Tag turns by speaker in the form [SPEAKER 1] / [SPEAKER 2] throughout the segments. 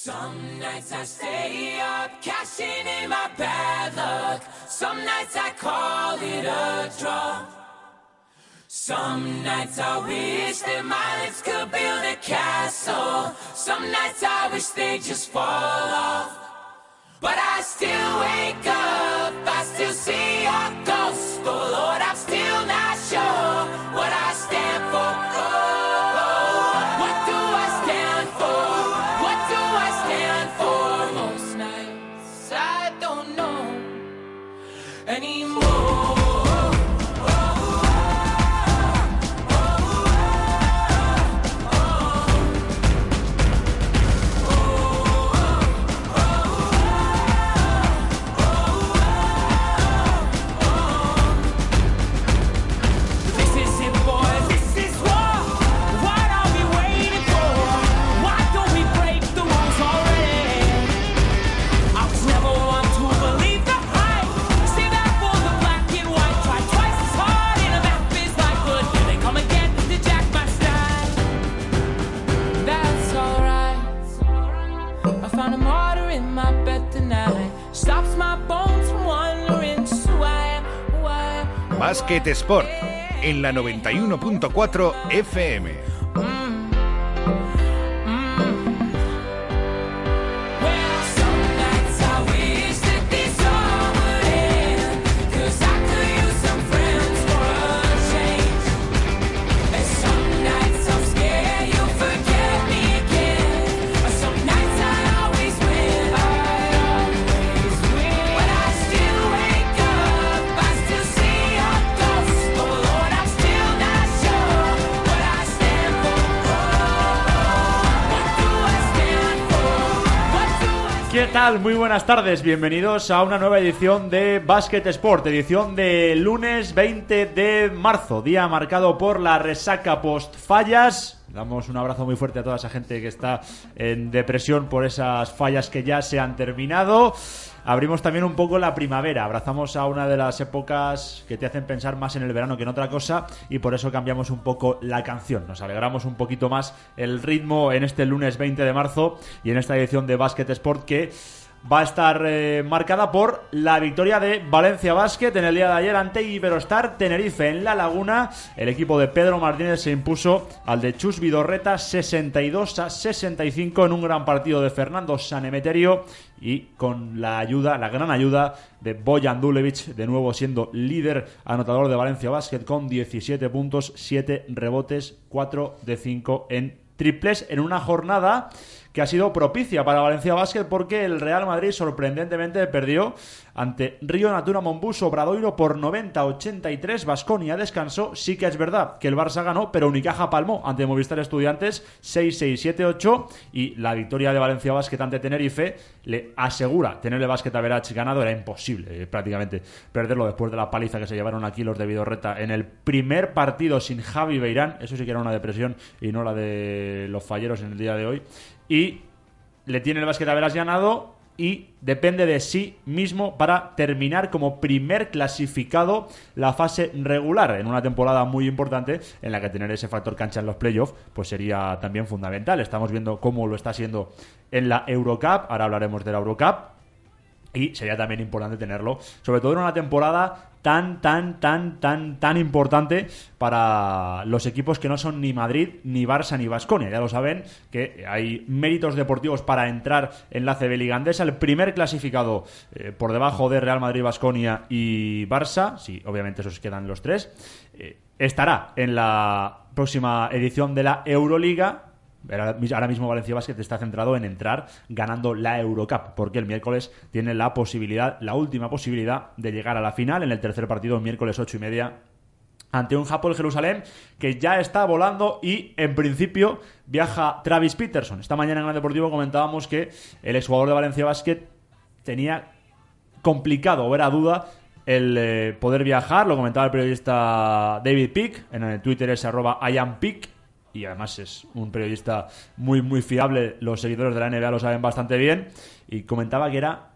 [SPEAKER 1] Some nights I stay up, cashing in my bad luck. Some nights I call it a draw. Some nights I wish that my lips could build a castle. Some nights I wish they'd just fall off. But I still wake up, I still see your ghost. Oh Lord, I'm still not sure what I stand for. Oh, what do I stand for? What do I stand for? Most nights I don't know anymore.
[SPEAKER 2] Basket Sport en la 91.4 FM.
[SPEAKER 3] ¿Qué tal? Muy buenas tardes, bienvenidos a una nueva edición de Basket Sport, edición de lunes 20 de marzo, día marcado por la resaca post-fallas. Damos un abrazo muy fuerte a toda esa gente que está en depresión por esas fallas que ya se han terminado. Abrimos también un poco la primavera, abrazamos a una de las épocas que te hacen pensar más en el verano que en otra cosa y por eso cambiamos un poco la canción. Nos alegramos un poquito más el ritmo en este lunes 20 de marzo y en esta edición de Basket Sport que va a estar marcada por la victoria de Valencia Basket en el día de ayer ante Iberostar Tenerife en La Laguna. El equipo de Pedro Martínez se impuso al de Chus Vidorreta 62-65 en un gran partido de Fernando Sanemeterio y con la gran ayuda de Bojan Dulevic, de nuevo siendo líder anotador de Valencia Basket con 17 puntos, 7 rebotes, 4 de 5 en triples en una jornada que ha sido propicia para Valencia Basket porque el Real Madrid sorprendentemente perdió ante Río Natura Montbus Obradoiro por 90-83. Baskonia descansó. Sí que es verdad que el Barça ganó, pero Unicaja palmó ante Movistar Estudiantes 6-6-7-8 y la victoria de Valencia Basket ante Tenerife le asegura tener el Basket Average ganado. Era imposible prácticamente perderlo después de la paliza que se llevaron aquí los de Vidorreta en el primer partido sin Javi Beirán. Eso sí que era una depresión y no la de los falleros en el día de hoy. Y le tiene el Basket Average ganado y depende de sí mismo para terminar como primer clasificado la fase regular en una temporada muy importante en la que tener ese factor cancha en los playoffs pues sería también fundamental. Estamos viendo cómo lo está haciendo en la Eurocup, ahora hablaremos de la Eurocup. Y sería también importante tenerlo, sobre todo en una temporada tan importante para los equipos que no son ni Madrid, ni Barça, ni Baskonia. Ya lo saben que hay méritos deportivos para entrar en la CB Liga Andesa. El primer clasificado por debajo de Real Madrid, Baskonia y Barça, sí, obviamente esos quedan los tres, estará en la próxima edición de la Euroliga. Ahora mismo Valencia Basket está centrado en entrar ganando la Eurocup, porque el miércoles tiene la última posibilidad de llegar a la final en el tercer partido, miércoles 8:30 ante un Hapoel Jerusalén que ya está volando y en principio viaja Travis Peterson. Esta mañana en Gran Deportivo comentábamos que el exjugador de Valencia Basket tenía complicado o era duda el poder viajar. Lo comentaba el periodista David Pick, en el Twitter es @IamPick. Y además es un periodista muy fiable, los seguidores de la NBA lo saben bastante bien, y comentaba que era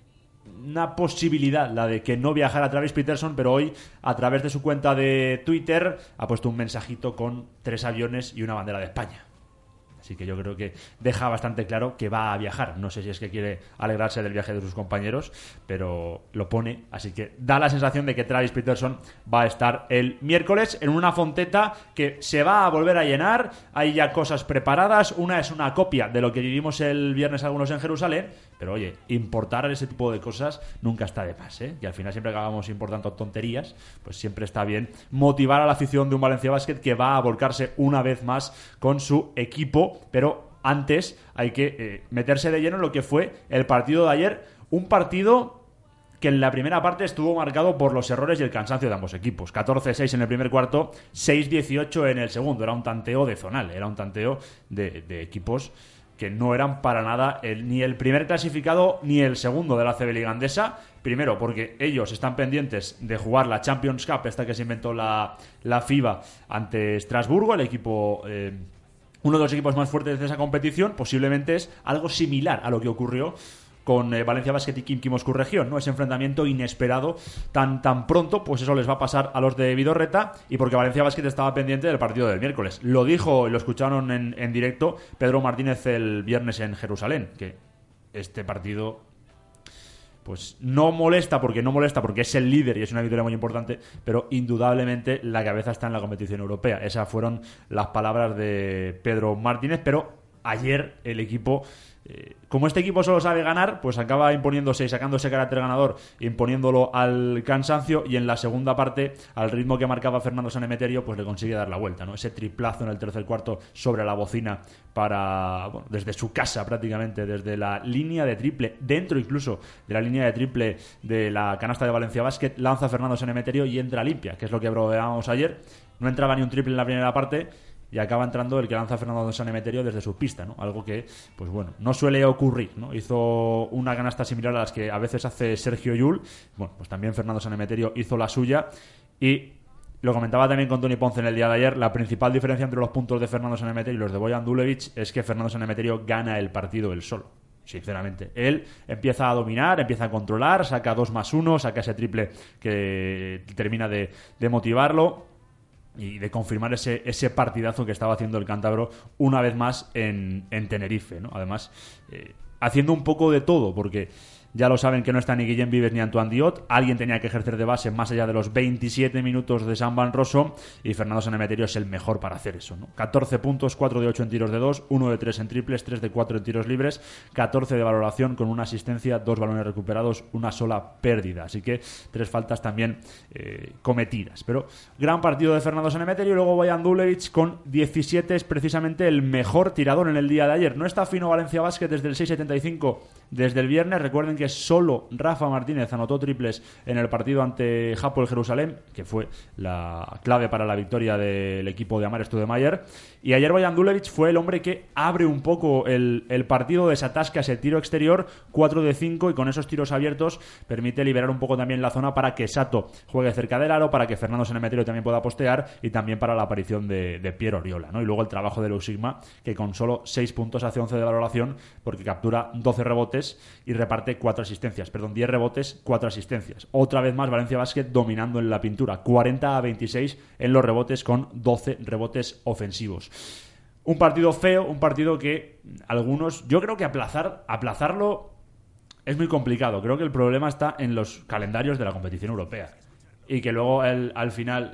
[SPEAKER 3] una posibilidad la de que no viajara Travis Peterson, pero hoy a través de su cuenta de Twitter ha puesto un mensajito con 3 aviones y una bandera de España. Así que yo creo que deja bastante claro que va a viajar. No sé si es que quiere alegrarse del viaje de sus compañeros, pero lo pone. Así que da la sensación de que Travis Peterson va a estar el miércoles en una Fonteta que se va a volver a llenar. Hay ya cosas preparadas. Una es una copia de lo que vivimos el viernes algunos en Jerusalén. Pero oye, importar ese tipo de cosas nunca está de más, ¿eh? Y al final, siempre que hagamos importando tonterías, pues siempre está bien motivar a la afición de un Valencia Basket que va a volcarse una vez más con su equipo. Pero antes hay que meterse de lleno en lo que fue el partido de ayer. Un partido que en la primera parte estuvo marcado por los errores y el cansancio de ambos equipos. 14-6 en el primer cuarto, 6-18 en el segundo. Era un tanteo de zonal, era un tanteo de equipos que no eran para nada ni el primer clasificado ni el segundo de la ACB Liga Andesa. Primero, porque ellos están pendientes de jugar la Champions Cup, esta que se inventó la FIBA, ante Estrasburgo, el equipo... uno de los equipos más fuertes de esa competición. Posiblemente es algo similar a lo que ocurrió con Valencia Basket y Quim Quim Oscurregión, ¿no? Ese enfrentamiento inesperado tan pronto, pues eso les va a pasar a los de Vidorreta, y porque Valencia Basket estaba pendiente del partido del miércoles. Lo dijo y lo escucharon en directo Pedro Martínez el viernes en Jerusalén, que este partido pues no molesta porque es el líder y es una victoria muy importante, pero indudablemente la cabeza está en la competición europea. Esas fueron las palabras de Pedro Martínez. Pero ayer el equipo, como este equipo solo sabe ganar, pues acaba imponiéndose y sacando ese carácter ganador, imponiéndolo al cansancio, y en la segunda parte, al ritmo que marcaba Fernando Sanemeterio, pues le consigue dar la vuelta, ¿no? Ese triplazo en el tercer cuarto sobre la bocina desde su casa prácticamente, desde la línea de triple, dentro incluso de la línea de triple de la canasta de Valencia Basket, lanza Fernando Sanemeterio y entra limpia, que es lo que probábamos ayer. No entraba ni un triple en la primera parte y acaba entrando el que lanza Fernando Sanemeterio desde su pista, ¿no? Algo que, pues bueno, no suele ocurrir, ¿no? Hizo una canasta similar a las que a veces hace Sergio Llull. Bueno, pues también Fernando Sanemeterio hizo la suya. Y lo comentaba también con Toni Ponce en el día de ayer, la principal diferencia entre los puntos de Fernando Sanemeterio y los de Bojan Dulevich es que Fernando Sanemeterio gana el partido él solo. Sinceramente, él empieza a dominar, empieza a controlar, saca 2+1, saca ese triple que termina de motivarlo y de confirmar ese partidazo que estaba haciendo el cántabro una vez más en Tenerife, ¿no? Además, haciendo un poco de todo, porque ya lo saben que no está ni Guillem Vives ni Antoine Diot. Alguien tenía que ejercer de base más allá de los 27 minutos de Sam Van Rossum, y Fernando Sanemeterio es el mejor para hacer eso, ¿no? 14 puntos, 4 de 8 en tiros de 2, 1 de 3 en triples, 3 de 4 en tiros libres, 14 de valoración con una asistencia, 2 balones recuperados, una sola pérdida. Así que 3 faltas también cometidas. Pero gran partido de Fernando Sanemeterio. Y luego Bojan Dulevich con 17, es precisamente el mejor tirador en el día de ayer. No está fino Valencia Basket desde el 6.75 desde el viernes. Recuerden que solo Rafa Martínez anotó triples en el partido ante Hapoel Jerusalén, que fue la clave para la victoria del equipo de Amar Stoudemire. Y ayer Bojan Dulevich fue el hombre que abre un poco el partido, desatasca ese tiro exterior, 4 de 5, y con esos tiros abiertos permite liberar un poco también la zona para que Sato juegue cerca del aro, para que Fernando Sanemeterio también pueda postear, y también para la aparición de Pierre Oriola, ¿no? Y luego el trabajo de Lou Sigma, que con solo 6 puntos hace 11 de valoración, porque captura 12 rebotes y reparte 10 rebotes, 4 asistencias. Otra vez más Valencia Basket dominando en la pintura, 40-26 en los rebotes, con 12 rebotes ofensivos. Un partido feo, un partido que algunos, yo creo que aplazarlo es muy complicado. Creo que el problema está en los calendarios de la competición europea, y que luego al final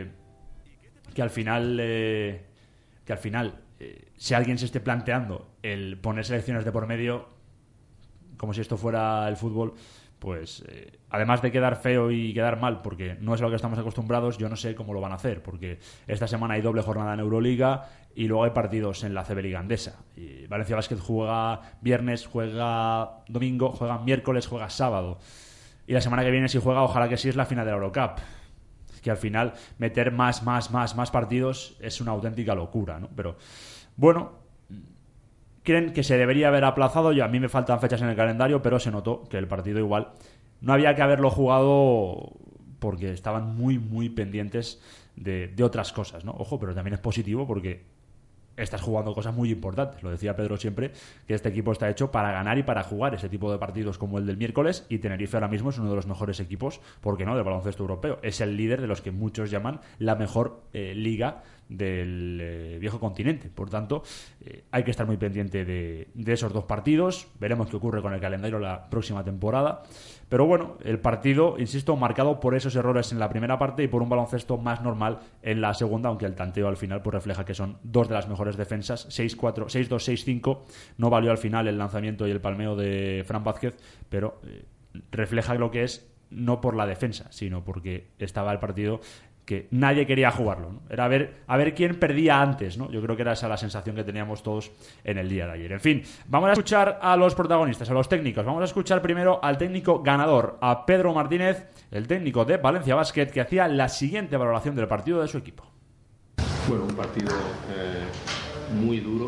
[SPEAKER 3] si alguien se esté planteando el poner selecciones de por medio, como si esto fuera el fútbol, pues además de quedar feo y quedar mal, porque no es a lo que estamos acostumbrados, yo no sé cómo lo van a hacer, porque esta semana hay doble jornada en Euroliga y luego hay partidos en la ACB Liga Andesa. Y Valencia Basket juega viernes, juega domingo, juega miércoles, juega sábado. Y la semana que viene, si juega, ojalá que sí, es la final de la Eurocup. Que al final meter más partidos es una auténtica locura, ¿no? Pero bueno, creen que se debería haber aplazado. A mí me faltan fechas en el calendario, pero se notó que el partido igual no había que haberlo jugado, porque estaban muy pendientes de otras cosas, ¿no? Ojo, pero también es positivo porque estás jugando cosas muy importantes. Lo decía Pedro siempre, que este equipo está hecho para ganar y para jugar ese tipo de partidos como el del miércoles, y Tenerife ahora mismo es uno de los mejores equipos, ¿por qué no?, del baloncesto europeo. Es el líder de los que muchos llaman la mejor liga del viejo continente. Por tanto, hay que estar muy pendiente de esos dos partidos. Veremos qué ocurre con el calendario la próxima temporada. Pero bueno, el partido, insisto, marcado por esos errores en la primera parte y por un baloncesto más normal en la segunda, aunque el tanteo al final pues refleja que son dos de las mejores defensas. 6-4, 6-2, 6-5. No valió al final el lanzamiento y el palmeo de Fran Vázquez, pero refleja lo que es, no por la defensa, sino porque estaba el partido que nadie quería jugarlo, ¿no? Era a ver quién perdía antes, ¿no? Yo creo que era esa la sensación que teníamos todos en el día de ayer. En fin, vamos a escuchar a los protagonistas, a los técnicos. Vamos a escuchar primero al técnico ganador, a Pedro Martínez, el técnico de Valencia Basket, que hacía la siguiente valoración del partido de su equipo.
[SPEAKER 4] Bueno, un partido muy duro.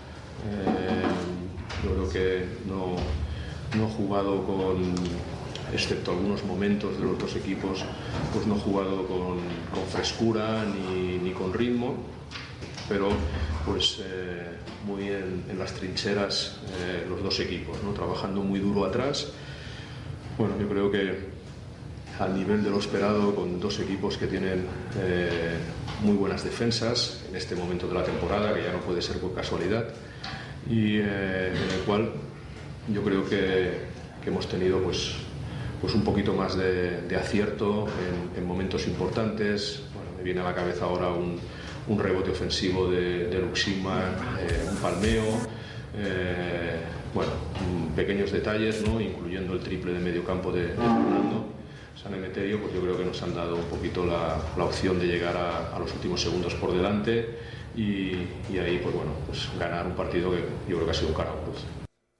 [SPEAKER 4] Yo creo que no he jugado excepto algunos momentos de los dos equipos, pues no he jugado con frescura ni con ritmo, pero pues muy en las trincheras los dos equipos, ¿no? Trabajando muy duro atrás. Bueno, yo creo que al nivel de lo esperado, con dos equipos que tienen muy buenas defensas en este momento de la temporada, que ya no puede ser por casualidad, y en el cual yo creo que hemos tenido pues un poquito más de acierto en momentos importantes. Bueno, me viene a la cabeza ahora un rebote ofensivo de Luxima, un palmeo, bueno, pequeños detalles, ¿no? Incluyendo el triple de medio campo de Fernando Sanemeterio, pues yo creo que nos han dado un poquito la opción de llegar a los últimos segundos por delante y ahí pues bueno, pues ganar un partido que yo creo que ha sido un cara a cruz.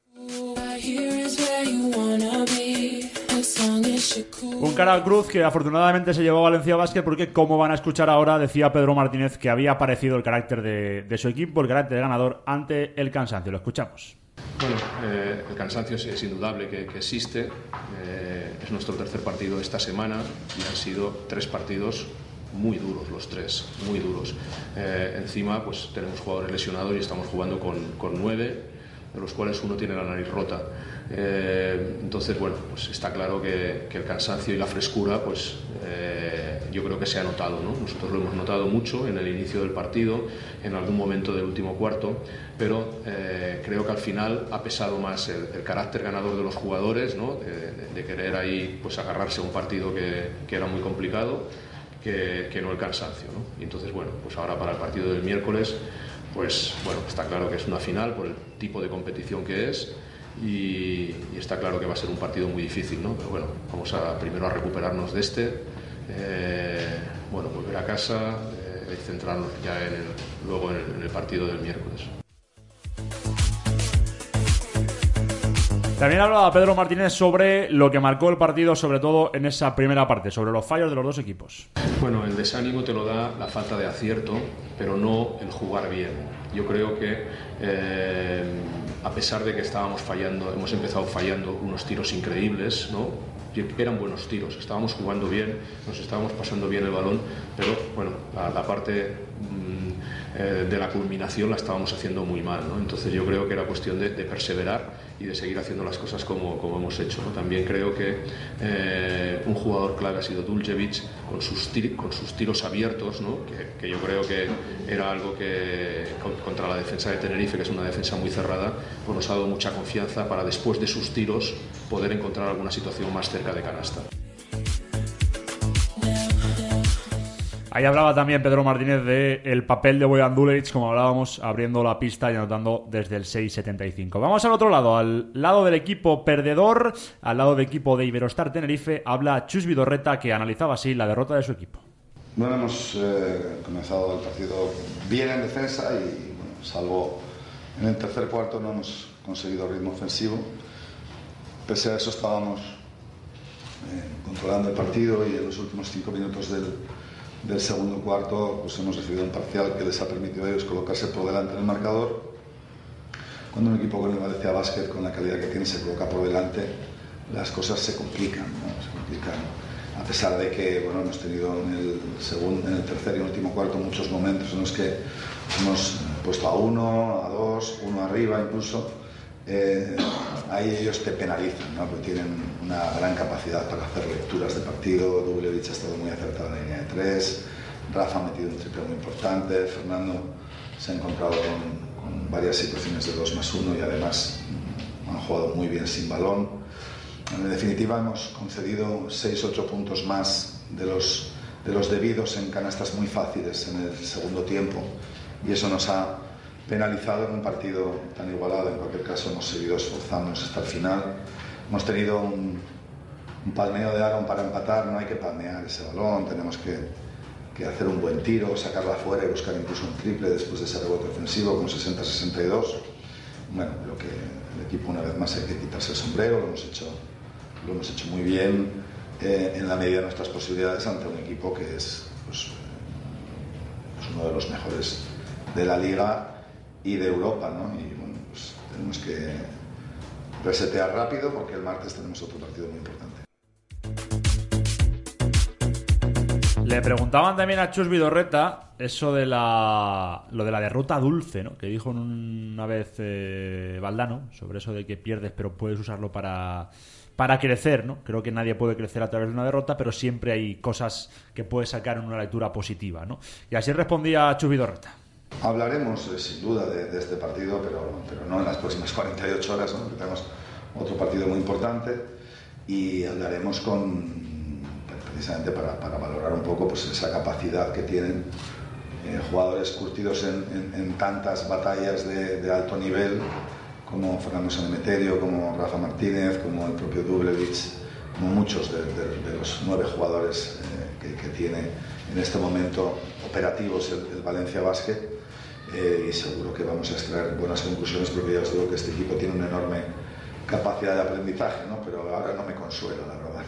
[SPEAKER 3] Un cara al cruz que afortunadamente se llevó a Valencia Basket, porque como van a escuchar ahora, decía Pedro Martínez que había aparecido el carácter de su equipo, el carácter ganador ante el cansancio. Lo escuchamos.
[SPEAKER 4] Bueno, el cansancio es indudable que existe. Es nuestro tercer partido esta semana y han sido 3 partidos muy duros, los 3, muy duros. Encima pues tenemos jugadores lesionados y estamos jugando con 9, de los cuales uno tiene la nariz rota. Entonces, bueno, pues está claro que el cansancio y la frescura, pues yo creo que se ha notado, ¿no? Nosotros lo hemos notado mucho en el inicio del partido, en algún momento del último cuarto, pero creo que al final ha pesado más el carácter ganador de los jugadores, ¿no? De querer ahí pues agarrarse a un partido que era muy complicado, que no el cansancio, ¿no? Y entonces, bueno, pues ahora para el partido del miércoles, pues bueno, está claro que es una final por el tipo de competición que es y está claro que va a ser un partido muy difícil, ¿no? Pero bueno, vamos primero a recuperarnos de este, bueno, volver a casa y centrarnos ya luego en el partido del miércoles.
[SPEAKER 3] También hablaba Pedro Martínez sobre lo que marcó el partido, sobre todo en esa primera parte, sobre los fallos de los dos equipos.
[SPEAKER 4] Bueno, el desánimo te lo da la falta de acierto, pero no el jugar bien. Yo creo que a pesar de que estábamos fallando, hemos empezado fallando unos tiros increíbles, ¿no? Eran buenos tiros, estábamos jugando bien, nos estábamos pasando bien el balón, pero bueno, la parte de la culminación la estábamos haciendo muy mal, ¿no? Entonces yo creo que era cuestión de perseverar y de seguir haciendo las cosas como hemos hecho, ¿no? También creo que un jugador clave ha sido Duljevic con sus tiros abiertos, ¿no? Que yo creo que era algo que contra la defensa de Tenerife, que es una defensa muy cerrada, pues nos ha dado mucha confianza para después de sus tiros poder encontrar alguna situación más cerca de canasta.
[SPEAKER 3] Ahí hablaba también Pedro Martínez del papel de Bojan Duljevic, como hablábamos, abriendo la pista y anotando desde el 6.75. Vamos al otro lado, al lado del equipo perdedor, al lado del equipo de Iberostar Tenerife, habla Chus Vidorreta, que analizaba así la derrota de su equipo.
[SPEAKER 5] Bueno, hemos comenzado el partido bien en defensa y, bueno, salvo en el tercer cuarto, no hemos conseguido ritmo ofensivo. Pese a eso estábamos controlando el partido y en los últimos 5 minutos del segundo cuarto pues hemos recibido un parcial que les ha permitido a ellos colocarse por delante en el marcador. Cuando un equipo con el Valencia Basket, con la calidad que tiene, se coloca por delante, las cosas se complican, ¿no? Se complican. A pesar de que, bueno, hemos tenido en el tercer y último cuarto muchos momentos en los que hemos puesto a 1, a 2, 1 arriba incluso, ahí ellos te penalizan, ¿no? Porque tienen una gran capacidad para hacer lecturas de partido. Duljevic ha estado muy acertado en la línea de 3, Rafa ha metido un triple muy importante, Fernando se ha encontrado con varias situaciones de 2+1 y además han jugado muy bien sin balón. En definitiva, hemos concedido 6-8 puntos más de los debidos en canastas muy fáciles en el segundo tiempo, y eso nos ha penalizado en un partido tan igualado. En cualquier caso, hemos seguido esforzándonos hasta el final. Hemos tenido un palmeo de Aaron para empatar. No hay que palmear ese balón, tenemos que hacer un buen tiro, sacarla afuera y buscar incluso un triple después de ese rebote ofensivo con 60-62. Bueno, creo que el equipo, una vez más, hay que quitarse el sombrero. Lo hemos hecho muy bien, en la medida de nuestras posibilidades, ante un equipo que es uno de los mejores de la Liga y de Europa, ¿no? Y bueno, pues tenemos que resetear rápido porque el martes tenemos otro partido muy importante.
[SPEAKER 3] Le preguntaban también a Chus Vidorreta eso de lo de la derrota dulce, ¿no? Que dijo una vez Valdano, sobre eso de que pierdes pero puedes usarlo para crecer, ¿no? Creo que nadie puede crecer a través de una derrota, pero siempre hay cosas que puedes sacar en una lectura positiva, ¿no? Y así respondía Chus Vidorreta.
[SPEAKER 5] Hablaremos sin duda de este partido, pero no en las próximas 48 horas, ¿no? Porque tenemos otro partido muy importante y hablaremos precisamente para valorar un poco pues esa capacidad que tienen jugadores curtidos en tantas batallas de alto nivel, como Fernando Sanemeterio, como Rafa Martínez, como el propio Dublevich, como muchos de los 9 jugadores que tiene en este momento operativos el Valencia Basket, y seguro que vamos a extraer buenas conclusiones, porque ya os digo que este equipo tiene una enorme capacidad de aprendizaje, ¿no? Pero ahora no me consuela, la verdad.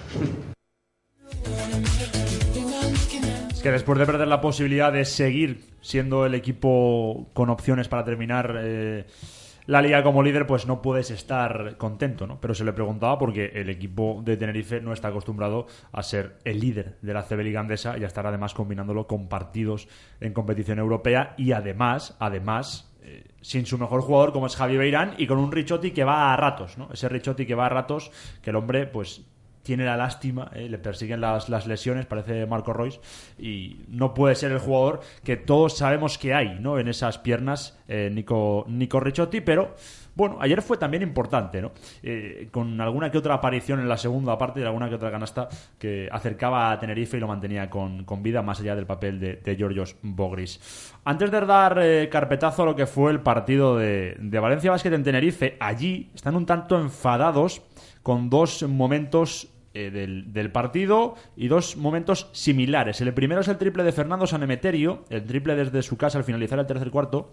[SPEAKER 3] Es que después de perder la posibilidad de seguir siendo el equipo con opciones para terminar la liga como líder, pues no puedes estar contento, ¿no? Pero se le preguntaba porque el equipo de Tenerife no está acostumbrado a ser el líder de la CB Liga Andesa y a estar además combinándolo con partidos en competición europea y además sin su mejor jugador como es Javi Beirán y con un Ricciotti que va a ratos, ¿no? Ese Ricciotti que va a ratos, que el hombre pues tiene la lástima, le persiguen las lesiones, parece Marco Royce, y no puede ser el jugador que todos sabemos que hay, ¿no? En esas piernas, Nico Ricciotti, pero bueno, ayer fue también importante, ¿no? Con alguna que otra aparición en la segunda parte y alguna que otra canasta que acercaba a Tenerife y lo mantenía con vida, más allá del papel de Georgios Bogris. Antes de dar carpetazo a lo que fue el partido de Valencia Basket en Tenerife, allí están un tanto enfadados con 2 momentos del partido y 2 momentos similares. El primero es el triple de Fernando Sanemeterio, el triple desde su casa al finalizar el tercer cuarto,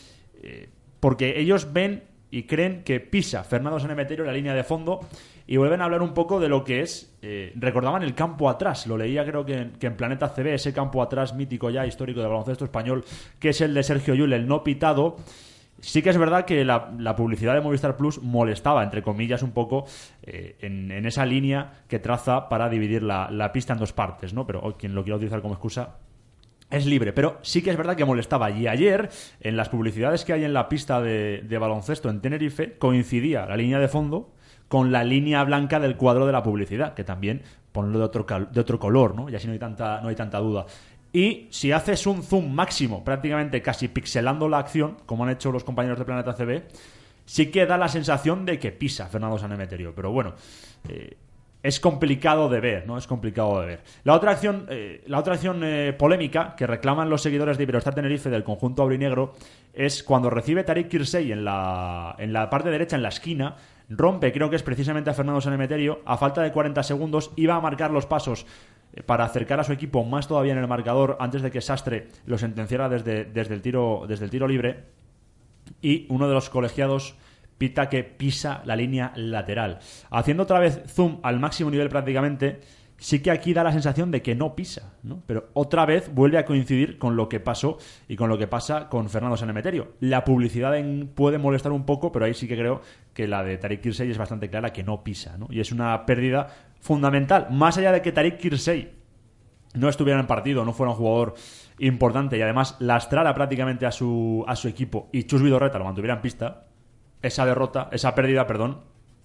[SPEAKER 3] porque ellos ven y creen que pisa Fernando Sanemeterio en la línea de fondo y vuelven a hablar un poco de lo que es, recordaban el campo atrás, lo leía creo que en Planeta CB, ese campo atrás mítico ya, histórico del baloncesto español, que es el de Sergio Llull, el no pitado. Sí que es verdad que la publicidad de Movistar Plus molestaba, entre comillas, un poco en esa línea que traza para dividir la pista en 2 partes, ¿no? Pero quien lo quiera utilizar como excusa es libre, pero sí que es verdad que molestaba. Y ayer, en las publicidades que hay en la pista de baloncesto en Tenerife, coincidía la línea de fondo con la línea blanca del cuadro de la publicidad, que también ponlo de otro color, ¿no? Y así no hay tanta duda. Y si haces un zoom máximo, prácticamente casi pixelando la acción, como han hecho los compañeros de Planeta CB, sí que da la sensación de que pisa Fernando Sanemeterio. Pero bueno, es complicado de ver, ¿no? Es complicado de ver. La otra acción polémica que reclaman los seguidores de Iberostar Tenerife del conjunto aurinegro es cuando recibe Tariq Kirsey en la parte derecha, en la esquina, rompe, creo que es precisamente a Fernando Sanemeterio, a falta de 40 segundos, iba a marcar los pasos para acercar a su equipo más todavía en el marcador antes de que Sastre lo sentenciara desde el tiro libre, y uno de los colegiados pita que pisa la línea lateral. Haciendo otra vez zoom al máximo nivel prácticamente, sí que aquí da la sensación de que no pisa, ¿no? Pero otra vez vuelve a coincidir con lo que pasó y con lo que pasa con Fernando Sanemeterio. La publicidad puede molestar un poco, pero ahí sí que creo que la de Tariq Kirsey es bastante clara que no pisa, ¿no? Y es una pérdida fundamental, más allá de que Tariq Kirsey no estuviera en el partido, no fuera un jugador importante y además lastrara prácticamente a su equipo y Chus Vidorreta lo mantuviera en pista. Esa pérdida,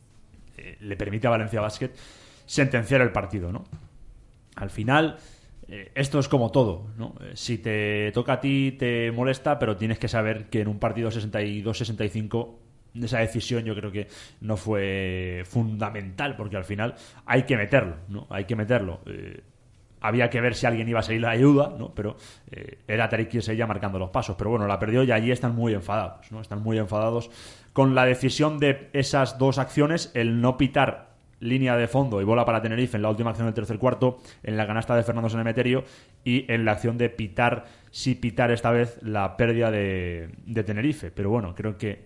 [SPEAKER 3] le permite a Valencia Basket sentenciar el partido, ¿no? Al final, esto es como todo, ¿no? Si te toca a ti te molesta, pero tienes que saber que en un partido 62-65 esa decisión yo creo que no fue fundamental, porque al final hay que meterlo, ¿no? Hay que meterlo. Había que ver si alguien iba a salir a la ayuda, ¿no? Pero era Tariq Kirsey ya marcando los pasos. Pero bueno, la perdió y allí están muy enfadados, ¿no? Están muy enfadados con la decisión de esas dos acciones, el no pitar línea de fondo y bola para Tenerife en la última acción del tercer cuarto, en la canasta de Fernando Sanemeterio, y en la acción de pitar esta vez la pérdida de Tenerife. Pero bueno, creo que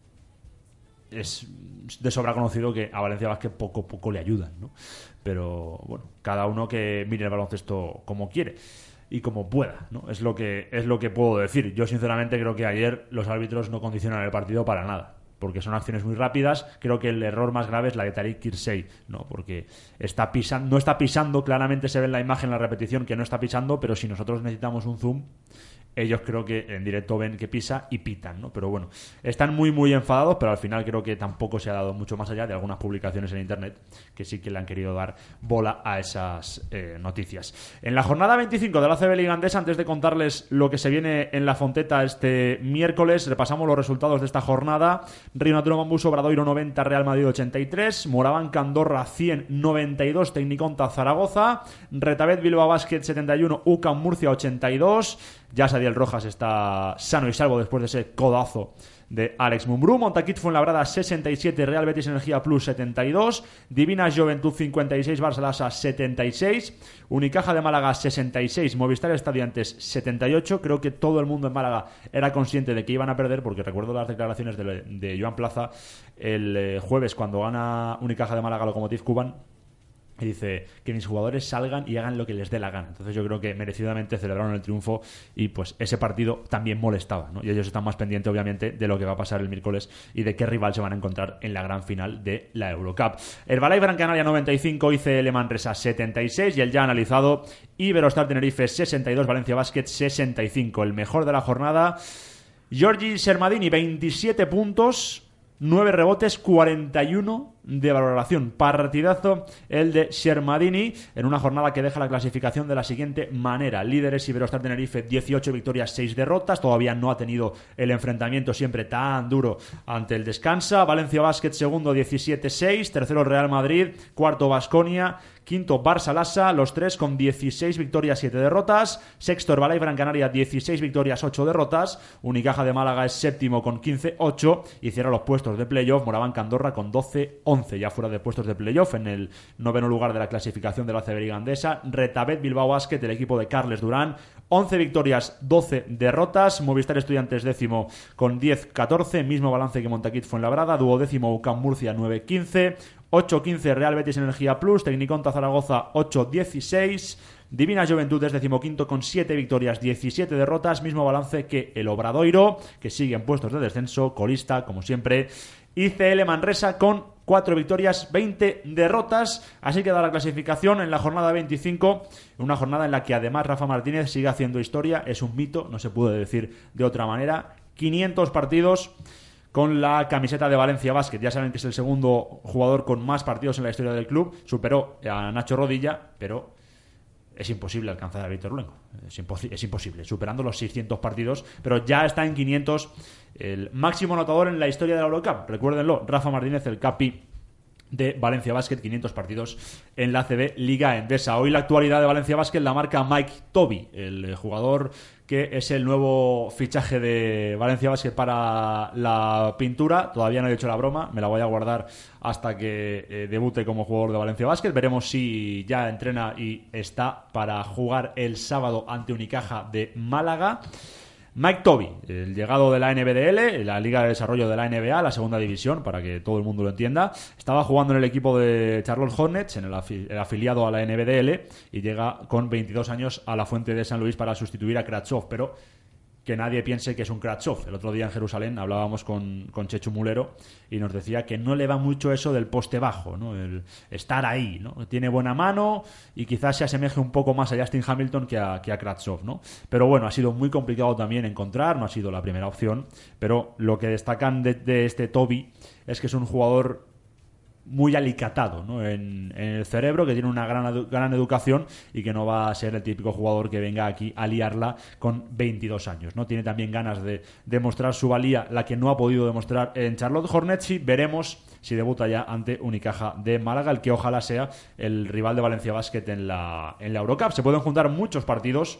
[SPEAKER 3] es de sobra conocido que a Valencia Basket poco le ayudan, ¿no? Pero bueno, cada uno que mire el baloncesto como quiere y como pueda, ¿no? Es lo que puedo decir. Yo sinceramente creo que ayer los árbitros no condicionan el partido para nada, porque son acciones muy rápidas. Creo que el error más grave es la de Tariq Kirsey, ¿no? Porque no está pisando, claramente se ve en la imagen, en la repetición, que no está pisando, pero si nosotros necesitamos un zoom, ellos creo que en directo ven que pisa y pitan, ¿no? Pero bueno, están muy enfadados, pero al final creo que tampoco se ha dado mucho más allá de algunas publicaciones en internet que sí que le han querido dar bola a esas noticias. En la jornada 25 de la ACB Liga Andesa, antes de contarles lo que se viene en la Fonteta este miércoles, repasamos los resultados de esta jornada. Río Natural Mambuso, Obradoiro 90, Real Madrid 83, Morabanca Andorra 100, 92, Tecniconta Zaragoza, Retabet Bilbao Basket 71, UCAM Murcia 82. Ya Sadiel Rojas está sano y salvo después de ese codazo de Alex Mumbrú. Montaquit Fuenlabrada 67, Real Betis Energía Plus 72, Divina Juventud 56, Barça Lassa 76, Unicaja de Málaga 66, Movistar Estudiantes 78. Creo que todo el mundo en Málaga era consciente de que iban a perder, porque recuerdo las declaraciones de Joan Plaza el jueves cuando gana Unicaja de Málaga Lokomotiv Kuban, y dice que mis jugadores salgan y hagan lo que les dé la gana. Entonces yo creo que merecidamente celebraron el triunfo, y pues ese partido también molestaba, ¿no? Y ellos están más pendientes obviamente de lo que va a pasar el miércoles y de qué rival se van a encontrar en la gran final de la Eurocup. Herbalife Gran Canaria 95, ICL Manresa 76 y el ya analizado Iberostar Tenerife 62, Valencia Basket 65. El mejor de la jornada, Giorgi Sermadini, 27 puntos, 9 rebotes, 41 de valoración. Partidazo el de Sermadini en una jornada que deja la clasificación de la siguiente manera: líderes Iberostar Tenerife 18 victorias, 6 derrotas, todavía no ha tenido el enfrentamiento siempre tan duro ante el Descansa. Valencia Basket segundo 17-6, tercero Real Madrid, cuarto Baskonia, quinto Barça Lassa, los tres con 16 victorias, 7 derrotas. Sexto Herbalife Gran Canaria 16 victorias, 8 derrotas. Unicaja de Málaga es séptimo con 15-8 y cierra los puestos de playoff Morabanca Andorra con 12-11, ya fuera de puestos de playoff en el noveno lugar de la clasificación de la ACB Liga Andesa. Retabet Bilbao Basket, el equipo de Carles Durán, 11 victorias, 12 derrotas. Movistar Estudiantes décimo con 10-14, mismo balance que Montaquit Fuenlabrada. Duodécimo UCAM Murcia 9-15, 8-15 Real Betis Energía Plus, Tecniconta Zaragoza 8-16, Divina Juventud es decimoquinto con 7 victorias, 17 derrotas, mismo balance que el Obradoiro, que sigue en puestos de descenso, colista como siempre. ICL Manresa con 4 victorias, 20 derrotas. Así queda la clasificación en la jornada 25, una jornada en la que además Rafa Martínez sigue haciendo historia. Es un mito, no se puede decir de otra manera. 500 partidos con la camiseta de Valencia Basket. Ya saben que es el segundo jugador con más partidos en la historia del club. Superó a Nacho Rodilla, pero es imposible alcanzar a Víctor Luengo. Es imposible, superando los 600 partidos, pero ya está en 500, el máximo anotador en la historia de la Eurocup. Recuérdenlo, Rafa Martínez, el capi de Valencia Basket, 500 partidos en la ACB Liga Endesa. Hoy la actualidad de Valencia Basket la marca Mike Toby, el jugador que es el nuevo fichaje de Valencia Basket para la pintura. Todavía no he hecho la broma, me la voy a guardar hasta que debute como jugador de Valencia Basket. Veremos si ya entrena y está para jugar el sábado ante Unicaja de Málaga. Mike Toby, el llegado de la NBDL, la Liga de Desarrollo de la NBA, la segunda división, para que todo el mundo lo entienda. Estaba jugando en el equipo de Charlotte Hornets, en el afiliado a la NBDL, y llega con 22 años a la Fuente de San Luis para sustituir a Kratchov, pero que nadie piense que es un Kratchov. El otro día en Jerusalén hablábamos con Chechu Mulero y nos decía que no le va mucho eso del poste bajo, ¿no? El estar ahí, ¿no? Tiene buena mano y quizás se asemeje un poco más a Justin Hamilton que a Kratchov, ¿no? Pero bueno, ha sido muy complicado también encontrar, no ha sido la primera opción, pero lo que destacan de este Toby es que es un jugador muy alicatado, ¿no? en el cerebro, que tiene una gran educación y que no va a ser el típico jugador que venga aquí a liarla con 22 años, ¿no? Tiene también ganas de demostrar su valía, la que no ha podido demostrar en Charlotte Hornets, y veremos si debuta ya ante Unicaja de Málaga, el que ojalá sea el rival de Valencia Basket en la Eurocup. Se pueden juntar muchos partidos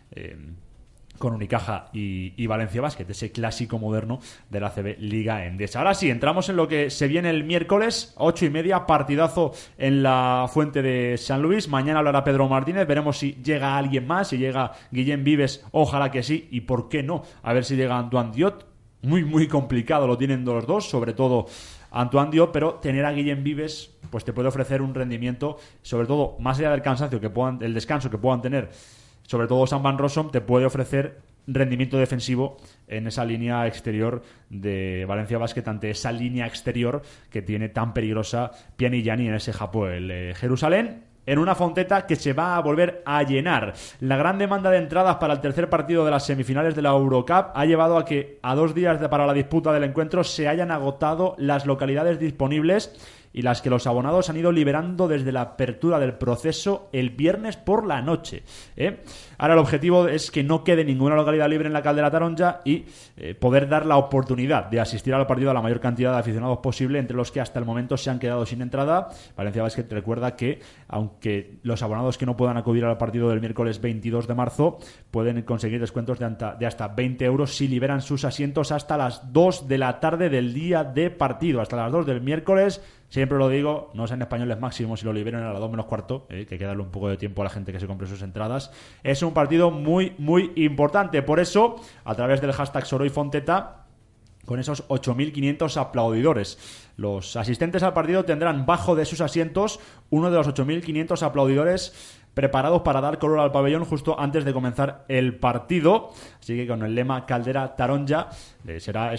[SPEAKER 3] con Unicaja y Valencia Basket, ese clásico moderno de la ACB Liga Endesa. Ahora sí, entramos en lo que se viene el miércoles, 8:30, partidazo en la Fuente de San Luis. Mañana hablará Pedro Martínez, veremos si llega alguien más, si llega Guillem Vives, ojalá que sí, y por qué no, a ver si llega Antoine Diot. Muy complicado lo tienen los dos, sobre todo Antoine Diot, pero tener a Guillem Vives pues te puede ofrecer un rendimiento, sobre todo más allá del cansancio el descanso que puedan tener, sobre todo Sam Van Rossum, te puede ofrecer rendimiento defensivo en esa línea exterior de Valencia Basket, ante esa línea exterior que tiene tan peligrosa Pianigiani en ese Hapoel Jerusalén, en una Fonteta que se va a volver a llenar. La gran demanda de entradas para el tercer partido de las semifinales de la Eurocup ha llevado a que a 2 días para la disputa del encuentro se hayan agotado las localidades disponibles y las que los abonados han ido liberando desde la apertura del proceso el viernes por la noche. Ahora el objetivo es que no quede ninguna localidad libre en la Caldera Taronja y poder dar la oportunidad de asistir al partido a la mayor cantidad de aficionados posible, entre los que hasta el momento se han quedado sin entrada. Valencia Basket recuerda que, aunque los abonados que no puedan acudir al partido del miércoles 22 de marzo pueden conseguir descuentos de hasta 20 euros si liberan sus asientos hasta las 2 de la tarde del día de partido, hasta las 2 del miércoles. Siempre lo digo, no sean españoles máximos si lo liberan a las 2 menos cuarto, que hay que darle un poco de tiempo a la gente que se compre sus entradas. Es un partido muy importante. Por eso, a través del hashtag SoroyFonteta, con esos 8.500 aplaudidores, los asistentes al partido tendrán bajo de sus asientos uno de los 8.500 aplaudidores preparados para dar color al pabellón justo antes de comenzar el partido. Así que con el lema Caldera Taronja será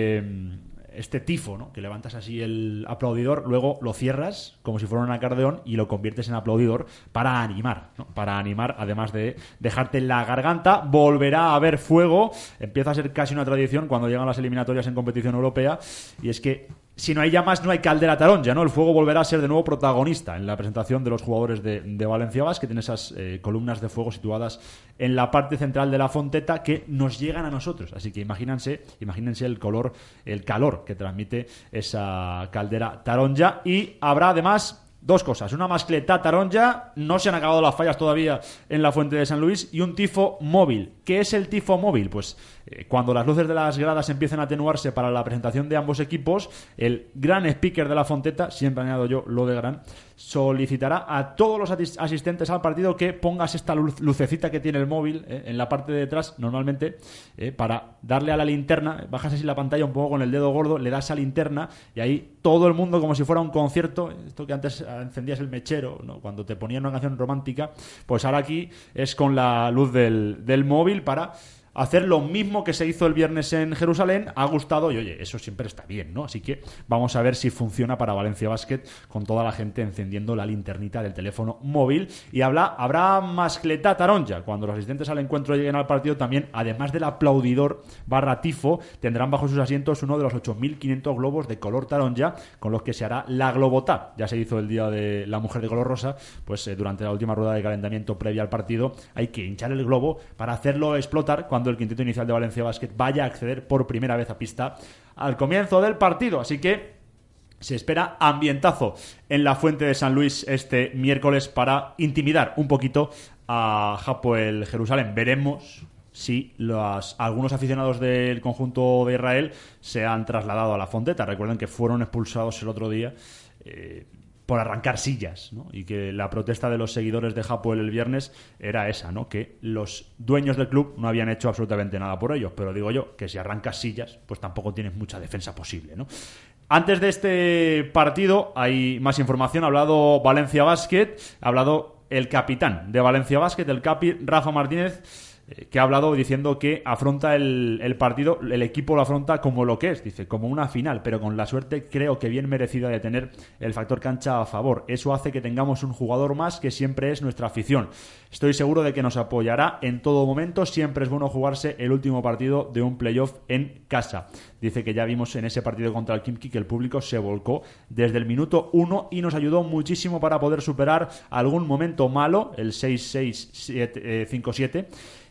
[SPEAKER 3] este tifo, ¿no? Que levantas así el aplaudidor, luego lo cierras como si fuera un acordeón y lo conviertes en aplaudidor para animar, ¿no? Para animar, además de dejarte la garganta. Volverá a haber fuego, empieza a ser casi una tradición cuando llegan las eliminatorias en competición europea, y es que si no hay llamas, no hay Caldera Taronja, ¿no? El fuego volverá a ser de nuevo protagonista en la presentación de los jugadores de Valencia Basket, en esas columnas de fuego situadas en la parte central de la Fonteta que nos llegan a nosotros. Así que imagínense el calor que transmite esa Caldera Taronja. Y habrá además 2 cosas: una mascleta Taronja, no se han acabado las fallas todavía en la Fuente de San Luis, y un tifo móvil. ¿Qué es el tifo móvil? Pues cuando las luces de las gradas empiecen a atenuarse para la presentación de ambos equipos, el gran speaker de la Fonteta, siempre añado yo lo de gran, solicitará a todos los asistentes al partido que pongas esta lucecita que tiene el móvil en la parte de detrás, normalmente para darle a la linterna. Bajas así la pantalla un poco con el dedo gordo, le das a linterna y ahí todo el mundo, como si fuera un concierto, esto que antes encendías el mechero, ¿no? Cuando te ponían una canción romántica, pues ahora aquí es con la luz del móvil para hacer lo mismo que se hizo el viernes en Jerusalén. Ha gustado y oye, eso siempre está bien, ¿no? Así que vamos a ver si funciona para Valencia Basket con toda la gente encendiendo la linternita del teléfono móvil. Y habrá mascleta Taronja. Cuando los asistentes al encuentro lleguen al partido, también, además del aplaudidor / tifo, tendrán bajo sus asientos uno de los 8.500 globos de color Taronja con los que se hará la Globotá. Ya se hizo el día de la mujer de color rosa, pues durante la última rueda de calentamiento previa al partido hay que hinchar el globo para hacerlo explotar cuando el quinteto inicial de Valencia Basket vaya a acceder por primera vez a pista al comienzo del partido. Así que se espera ambientazo en la Fuente de San Luis este miércoles para intimidar un poquito a Hapoel Jerusalén. Veremos si algunos aficionados del conjunto de Israel se han trasladado a la Fonteta. Recuerden que fueron expulsados el otro día por arrancar sillas, ¿no? Y que la protesta de los seguidores de Hapoel el viernes era esa, ¿no? Que los dueños del club no habían hecho absolutamente nada por ellos. Pero digo yo que si arrancas sillas, pues tampoco tienes mucha defensa posible, ¿no? Antes de este partido hay más información. Ha hablado Valencia Basket, ha hablado el capitán de Valencia Basket, el capi Rafa Martínez. que ha hablado diciendo que afronta el partido, el equipo lo afronta como lo que es, dice, como una final, pero con la suerte creo que bien merecida de tener el factor cancha a favor. Eso hace que tengamos un jugador más que siempre es nuestra afición. Estoy seguro de que nos apoyará en todo momento. Siempre es bueno jugarse el último partido de un playoff en casa. Dice que ya vimos en ese partido contra el Khimki que el público se volcó desde el minuto 1 y nos ayudó muchísimo para poder superar algún momento malo, el 6-6-5-7,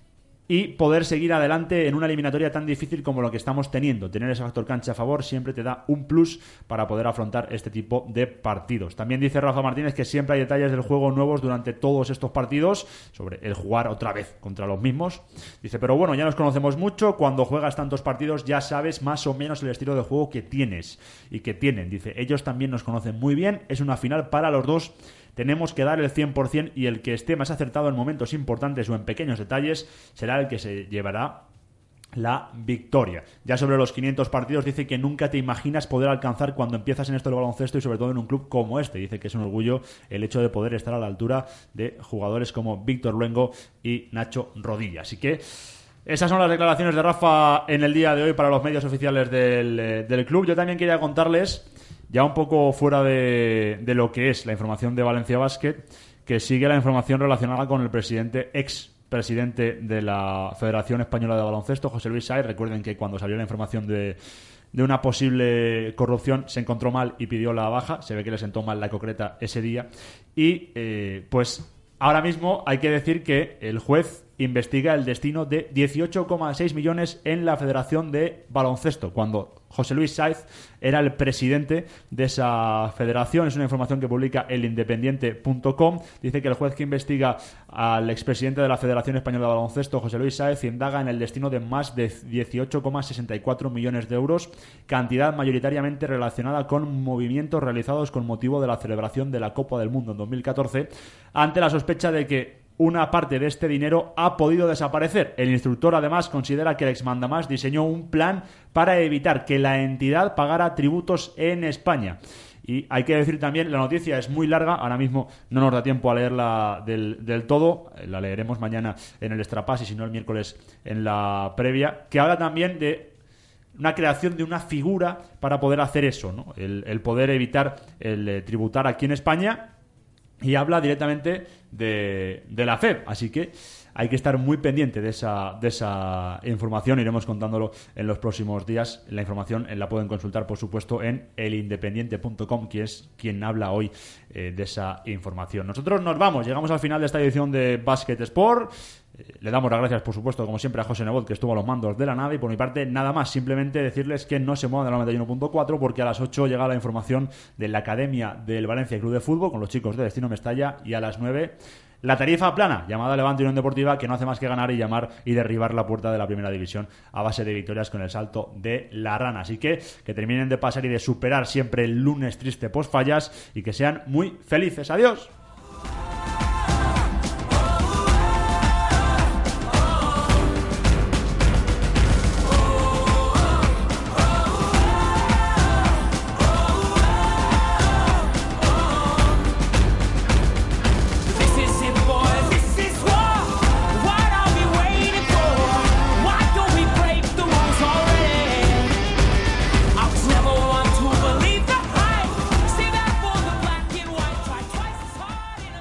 [SPEAKER 3] y poder seguir adelante en una eliminatoria tan difícil como lo que estamos teniendo. Tener ese factor cancha a favor siempre te da un plus para poder afrontar este tipo de partidos. También dice Rafa Martínez que siempre hay detalles del juego nuevos durante todos estos partidos, sobre el jugar otra vez contra los mismos. Dice, pero bueno, ya nos conocemos mucho, cuando juegas tantos partidos ya sabes más o menos el estilo de juego que tienes y que tienen. Dice, ellos también nos conocen muy bien, es una final para los dos. Tenemos que dar el 100% y el que esté más acertado en momentos importantes o en pequeños detalles será el que se llevará la victoria. Ya sobre los 500 partidos dice que nunca te imaginas poder alcanzar cuando empiezas en esto del baloncesto y sobre todo en un club como este. Dice que es un orgullo el hecho de poder estar a la altura de jugadores como Víctor Luengo y Nacho Rodilla. Así que esas son las declaraciones de Rafa en el día de hoy para los medios oficiales del club. Yo también quería contarles, ya un poco fuera de lo que es la información de Valencia Basket, que sigue la información relacionada con el ex-presidente de la Federación Española de Baloncesto, José Luis Sáez. Recuerden que cuando salió la información de una posible corrupción se encontró mal y pidió la baja. Se ve que le sentó mal la concreta ese día. Y pues ahora mismo hay que decir que el juez investiga el destino de 18,6 millones en la Federación de Baloncesto, cuando José Luis Sáez era el presidente de esa federación. Es una información que publica elindependiente.com. Dice que el juez que investiga al expresidente de la Federación Española de Baloncesto, José Luis Sáez, indaga en el destino de más de 18,64 millones de euros, cantidad mayoritariamente relacionada con movimientos realizados con motivo de la celebración de la Copa del Mundo en 2014, ante la sospecha de que una parte de este dinero ha podido desaparecer. El instructor además considera que el exmandamás diseñó un plan para evitar que la entidad pagara tributos en España. Y hay que decir también, la noticia es muy larga, ahora mismo no nos da tiempo a leerla del todo, la leeremos mañana en el Extrapass y si no el miércoles en la previa, que habla también de una creación de una figura para poder hacer eso, ¿no? El poder evitar el tributar aquí en España. Y habla directamente de la FEB, así que hay que estar muy pendiente de esa información. Iremos contándolo en los próximos días. La información la pueden consultar, por supuesto, en elindependiente.com, que es quien habla hoy de esa información. Nosotros nos vamos, llegamos al final de esta edición de Basket Sport. Le damos las gracias, por supuesto, como siempre, a José Nebot, que estuvo a los mandos de la nave. Y por mi parte, nada más. Simplemente decirles que no se muevan de la 91.4 porque a las 8 llega la información de la Academia del Valencia Club de Fútbol con los chicos de Destino Mestalla. Y a las 9, la tarifa plana, llamada Levante Unión Deportiva, que no hace más que ganar y llamar y derribar la puerta de la primera división a base de victorias con el salto de la rana. Así que terminen de pasar y de superar siempre el lunes triste post fallas y que sean muy felices. ¡Adiós!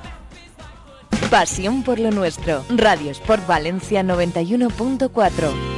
[SPEAKER 6] Pasión por lo nuestro. Radio Sport Valencia 91.4.